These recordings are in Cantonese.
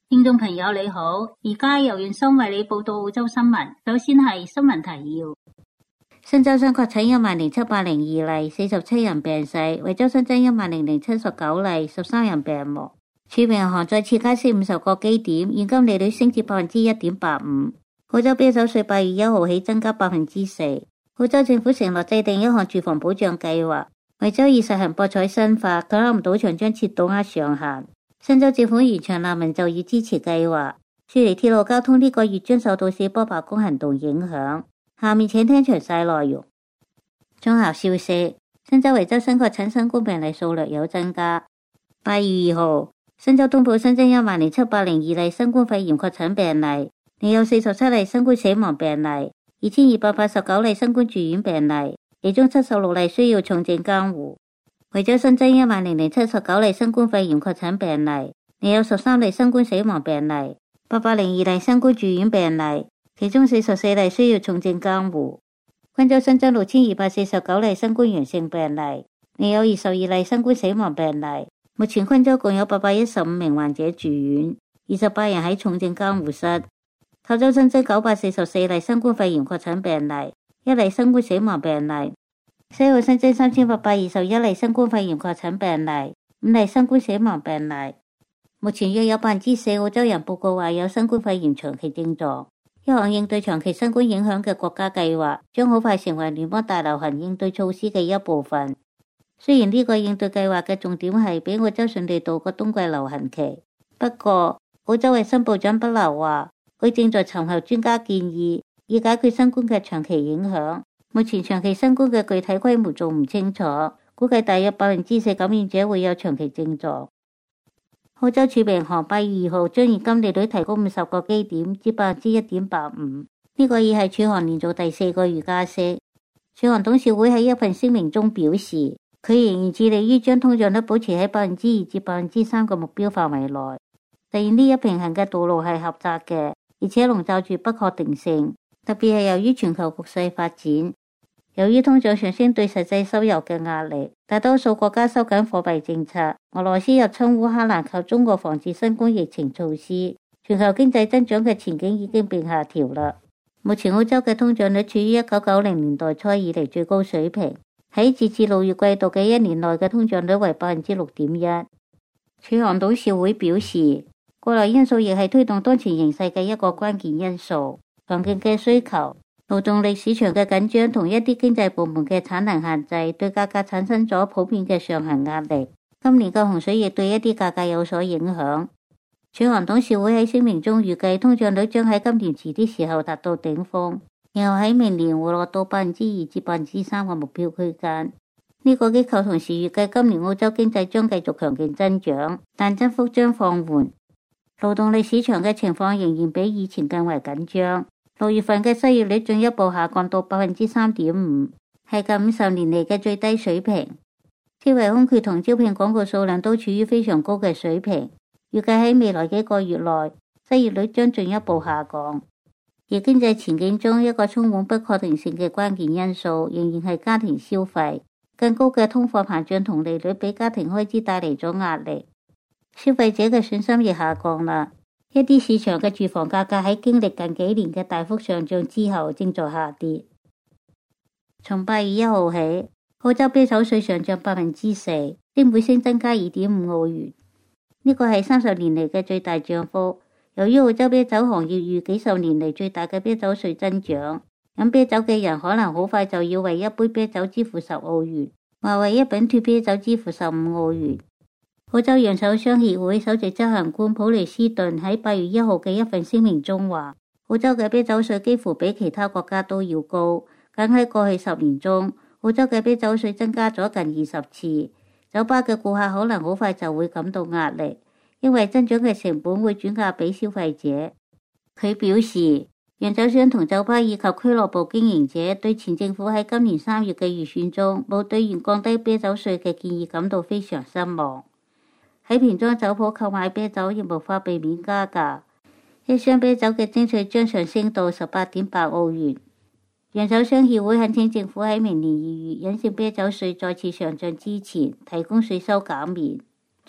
聽眾朋友你好，而家由袁生為你報道澳洲新聞。首先係新聞提要：新州新確診10,702例，47人病逝；維州新增10,079例，13人病亡。儲備銀行再次加息50個基點，現金利率升至 1.85%。澳洲啤酒稅8月1號起增加 4%。澳洲政府承諾制定一項住房保障計劃。維州已實行博彩新法，格拉姆賭場將設賭額上限。新州政府延長難民就業支持計劃。雪梨鐵路交通呢個月將受到4波罷工行動影響。下面請聽詳細內容。綜合消息，新州維州新確診新冠病例數略有增加。8月2號，新州東部新增10,702例新冠肺炎確診病例，另有47例新冠死亡病例，2,289例新冠住院病例，其中76例需要重症監護。維州新增10,079例新冠肺炎確診病例，另有13例新冠死亡病例，802例新冠住院病例，其中44例需要重症監護。昆州新增6,249例新冠陽性病例，另有22例新冠死亡病例。目前昆州共有815名患者住院，28人喺重症監護室。塔州新增944例新冠肺炎確診病例，1例新冠死亡病例。西澳新增3,821例新冠肺炎確診病例，5例新冠死亡病例。目前約有4%澳洲人報告患有新冠肺炎長期症狀。一項應對長期新冠影響嘅國家計劃將好快成為聯邦大流行應對措施嘅一部分。雖然呢個應對計劃嘅重點係俾澳洲順利度過冬季流行期，不過澳洲衛生部長不留話，佢正在尋求專家建議，以解決新冠嘅長期影響。目前長期新冠嘅具體規模仲唔清楚，估計大約4%感染者會有長期症狀。澳洲儲備銀行8月2號將現金利率提高50個基點至 1.85%， 呢個已係儲行連續第4個月加息。儲行董事會喺一份聲明中表示，佢仍然致力於將通脹率保持喺 2% 至 3% 嘅目標範圍內。實現呢一平衡嘅道路係狹窄嘅，而且籠罩住不確定性，特別係由於全球局勢發展。由於通脹上升對實際收入嘅壓力，大多數國家收緊貨幣政策。俄羅斯入侵烏克蘭靠中國防治新冠疫情措施，全球經濟增長嘅前景已經被下調啦。目前澳洲嘅通脹率處於1990年代初以嚟最高水平，喺截至6月季度嘅1年內嘅通脹率為 6.1%。儲行董事會表示，國內因素亦係推動當前形勢嘅一個關鍵因素。強勁嘅需求、勞動力市場嘅緊張同一啲經濟部門嘅產能限制，對價格產生咗普遍嘅上行壓力。今年嘅洪水亦對一啲價格有所影響。儲行董事會喺聲明中預計通脹率將喺今年遲啲時候達到頂峰，然後喺明年回落到 2% 至 3% 嘅目標區間。呢個機構同時預計今年澳洲經濟將繼續強勁增長，但增幅將放緩。勞動力市場嘅情況仍然比以前更為緊張。6月份嘅失業率進一步下降到 3.5%， 係近50年嚟嘅最低水平。職位空缺同招聘廣告數量都處於非常高嘅水平，預計喺未來幾個月內，失業率將進一步下降。而經濟前景中一個充滿不確定性嘅關鍵因素，仍然係家庭消費。更高嘅通貨膨脹同利率俾家庭開支帶嚟咗壓力，消費者嘅信心亦下降啦。一啲市場嘅住房價格喺經歷近幾年嘅大幅上漲之後，正在下跌。從8月1號起，澳洲啤酒稅上漲 4%， 即每升增加 2.5 澳元。呢個係30年嚟嘅最大漲幅。由於澳洲啤酒行業逾幾十年嚟最大嘅啤酒稅增長，飲啤酒嘅人可能好快就要為一杯啤酒支付10澳元，或為一瓶脱啤酒支付15澳元。澳洲洋酒商協會首席執行官普雷斯頓喺8月1號嘅一份聲明中話，澳洲嘅啤酒稅幾乎比其他國家都要高。僅喺過去10年中，澳洲嘅啤酒稅增加咗近20次。酒吧嘅顧客可能好快就會感到壓力，因為增長嘅成本會轉嫁俾消費者。佢表示，洋酒商同酒吧以及俱樂部經營者對前政府喺今年3月嘅預算中冇兌現降低啤酒稅嘅建議感到非常失望。喺瓶裝酒鋪購買啤酒亦無法避免加價，一箱啤酒嘅徵稅將上升到 18.8 澳元。洋酒商協會懇請政府喺明年2月飲食啤酒稅再次上漲之前提供稅收減免。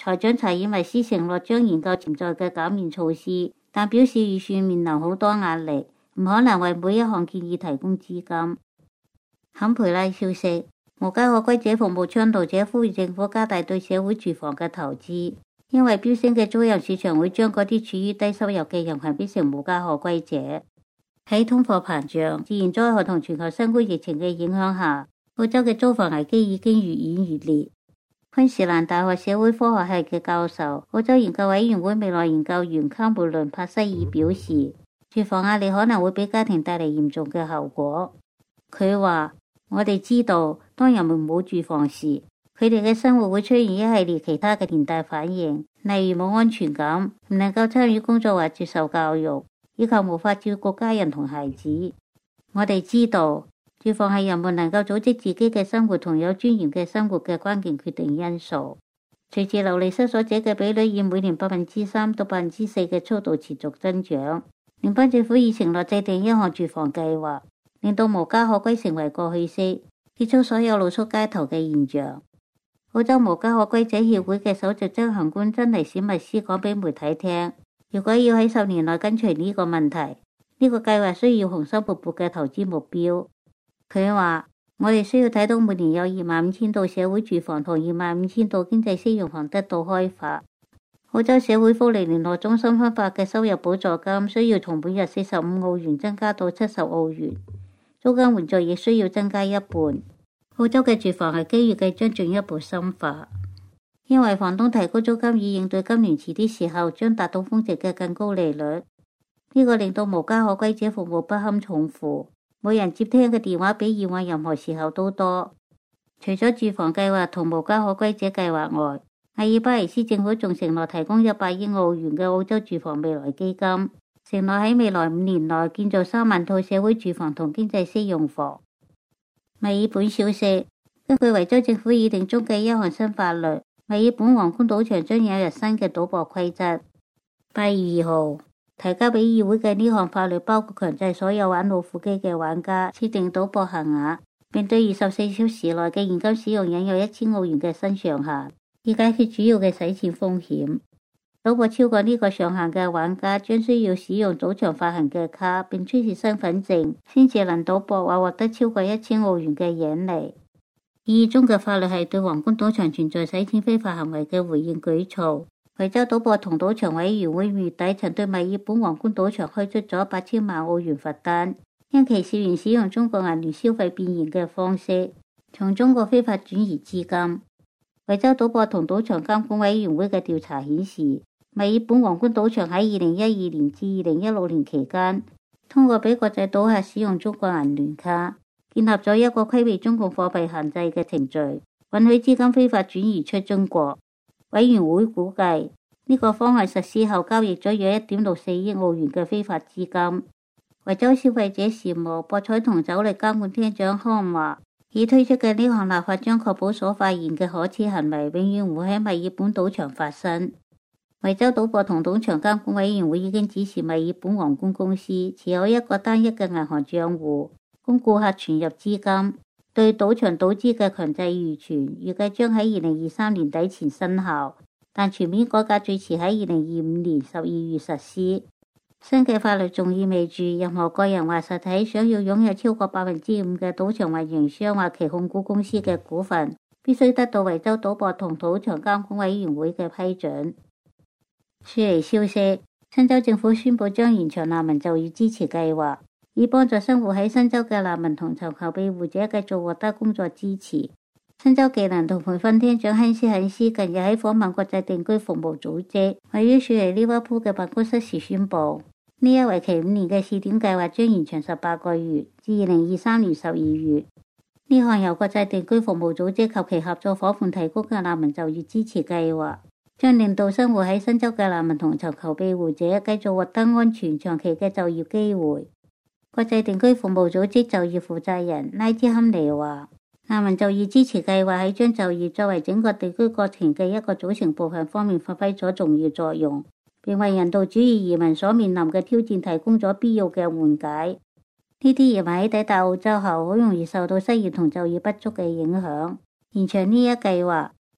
財長查爾維斯承諾將研究潛在嘅減免措施，但表示預算面臨好多壓力，唔可能為每一項建議提供資金。坎培拉消息，無家可歸者服務倡導者呼籲政府加大對社會住房嘅投資，因為飆升嘅租賃市場會將嗰啲處於低收入嘅人群變成無家可歸者。喺通貨膨脹、自然災害同全球新冠疫情嘅影響下，澳洲嘅租房危機已經越演越烈。昆士蘭大學社會科學系嘅教授、澳洲研究委員會未來研究員卡梅倫·帕西爾表示，住房壓力可能會俾家庭帶嚟嚴重嘅後果。佢話：我哋知道，當人們冇住房時，佢哋嘅生活會出現一系列其他嘅連帶反應，例如冇安全感、唔能夠參與工作或接受教育，以及無法照顧家人同孩子。我哋知道，住房係人們能夠組織自己嘅生活同有尊嚴嘅生活嘅關鍵決定因素。隨住流離失所者嘅比率以每年3%到4%嘅速度持續增長，聯邦政府已承諾制定一項住房計劃，令到無家可歸成為過去式，結束所有露宿街頭嘅現象。澳洲無家可歸者協會嘅首席執行官珍妮史密斯講俾媒體聽，如果要喺10年內根除呢個問題，呢個計劃需要雄心勃勃嘅投資目標。佢話：我哋需要睇到每年有25,000套社會住房同25,000套經濟適用房得到開發。澳洲社會福利聯絡中心分發嘅收入補助金需要從每日45澳元增加到70澳元，租金援助亦需要增加一半。澳洲嘅住房危機預計將進一步深化，因為房東提高租金以應對今年遲啲時候將達到峰值嘅更高利率。呢個令到無家可歸者服務不堪重負。每人接聽嘅電話比以往任何時候都多。除咗住房計劃同無家可歸者計劃外，阿爾巴尼斯政府仲承諾提供100億澳元嘅澳洲住房未來基金，承諾喺未來5年內建造3萬套社會住房同經濟適用房。墨爾本消息，根據維州政府擬定中嘅一項新法律，墨爾本皇冠賭場將引入新嘅賭博規則。8月2號提交俾議會嘅呢項法律包括強制所有玩老虎機嘅玩家設定賭博限額，並對24小時內嘅現金使用引入1000澳元嘅新上限，以解決主要嘅洗錢風險。賭博超過呢個上限嘅玩家將需要使用賭場發行嘅卡，並出示身份證，先至能賭博或獲得超過1000澳元嘅贏利。擬議中嘅法律係對皇冠賭場存在洗錢非法行為嘅回應舉措。維州賭博同賭場委員會月底曾對墨爾本皇冠賭場開出咗8000萬澳元罰單，因其涉嫌使用中國銀聯消費變現嘅方式，從中國非法轉移資金。維州賭博同賭場監管委員會嘅調查顯示，墨爾本皇冠賭場喺2012年至2016年期間，通過俾國際賭客使用中國銀聯卡，建立咗一個規避中共貨幣限制嘅程序，允許資金非法轉移出中國。委員會估計，呢個方案實施後交易咗約1.64億澳元嘅非法資金。維州消費者事務、博彩同酒力監管廳長康話，已推出嘅呢項立法將確保所發現嘅可恥行為永遠唔會喺墨爾本賭場發生。維州賭博同賭場監管委員會已經指示墨爾本皇冠公司持有一個單一嘅銀行賬戶，供顧客存入資金。對賭場賭資嘅強制預存預計將喺2023年底前生效，但全面改革最遲喺2025年12月實施。新嘅法律仲意味住任何個人或實體想要擁有超過5%嘅賭場運營商或其控股公司嘅股份，必須得到維州賭博同賭場監管委員會嘅批准。雪梨消息，新州政府宣布將延長難民就業支持計劃，以幫助生活喺新州嘅難民同尋求庇護者繼續獲得工作支持。新州技能同培訓廳長亨斯肯斯近日喺訪問國際定居服務組織位於雪梨利物浦嘅辦公室時宣布，呢一為期5年嘅試點計劃將延長18個月至2023年12月。呢項由國際定居服務組織及其合作夥伴提供嘅難民就業支持計劃，將令到生活喺新州嘅難民同尋求庇護者繼續獲得安全長期嘅就業機會。國際定居服務組織就業負責人拉茲坎尼話，難民就業支持計劃喺將就業作為整個定居過程嘅一個組成部分方面發揮咗重要作用，並為人道主義移民所面臨嘅挑戰提供咗必要嘅緩解。呢啲移民喺抵達澳洲後，好容易受到失業同就業不足嘅影響。延長呢一計劃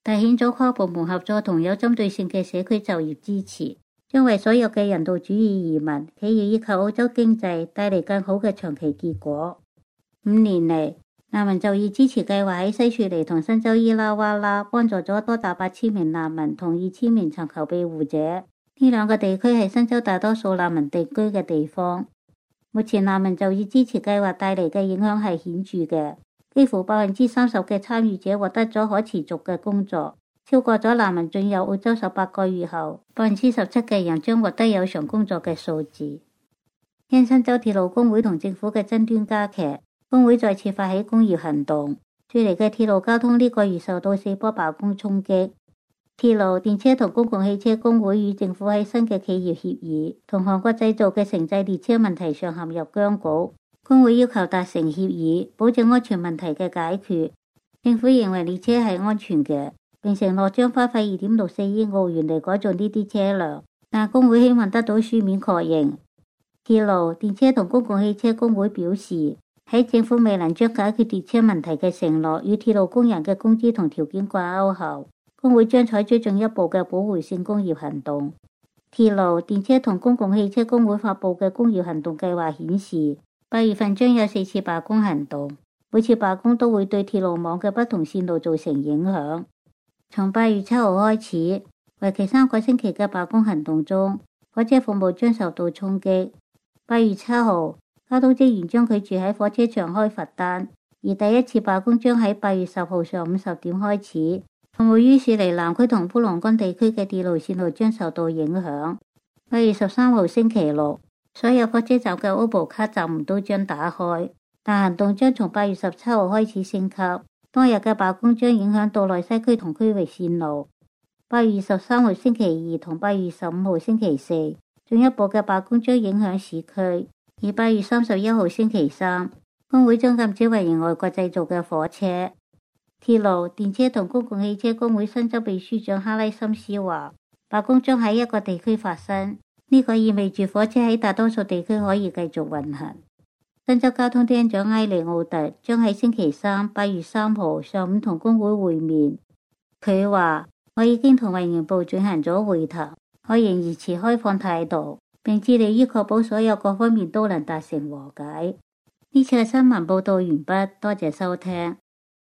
凸顯咗跨部門合作同有針對性嘅社區就業支持，將為所有嘅人道主義移民、企業以及澳洲經濟帶嚟更好嘅長期結果。5年嚟，難民就業支持計劃喺西雪梨同新州伊拉瓦拉幫助咗多達8000名難民同2000名尋求庇護者。呢兩個地區係新州大多數難民定居嘅地方。目前難民就業支持計劃帶嚟嘅影響係顯著嘅，幾乎30%嘅參與者獲得咗可持續嘅工作，超過咗難民進入澳洲18個月後17%嘅人將獲得有償工作嘅數字。因新州鐵路工會同政府嘅爭端加劇，工會再次發起工業行動。雪梨嘅鐵路交通呢個月受到4波罷工衝擊。鐵路、電車同公共汽車工會與政府喺新嘅企業協議同韓國製造嘅城際列車問題上陷入僵局。工會要求達成協議，保證安全問題嘅解決。政府認為列車係安全嘅，並承諾將花費2.64億澳元嚟改造呢啲車輛，但工會希望得到書面確認。鐵路、電車同公共汽車工會表示，喺政府未能將解決列車問題嘅承諾與鐵路工人嘅工資同條件掛鈎後，工會將採取進一步嘅保護性工業行動。鐵路、電車同公共汽車工會發佈嘅工業行動計劃顯示，8月份將有4次罷工行動，每次罷工都會對鐵路網嘅不同線路造成影響。從8月7號開始，為期3個星期嘅罷工行動中，火車服務將受到衝擊。8月7號，交通職員將拒絕喺火車場開罰單，而第一次罷工將喺8月10號上午10點開始。服務於雪梨南區同布隆根地區嘅鐵路線路將受到影響。8月13號星期六，所有火車站嘅 OBO 卡閘門都將打開，但行動將從8月17號開始升級。當日嘅罷工將影響到內西區同區域線路。8月23號星期二同8月15號星期四，進一步嘅罷工將影響市區。而8月31號星期三，工會將禁止為營外國製造嘅火車。鐵路、電車同公共汽車工會新州秘書長哈拉森斯話，罷工將喺一個地區發生，呢個意味住火車喺大多數地區可以繼續運行。新州交通廳長埃利奧特將喺星期三8月3號上午同工會會面。佢話，我已經同運營部進行咗會談，我仍然持開放態度，並致力於確保所有各方面都能達成和解。呢次嘅新聞報道完畢，多謝收聽。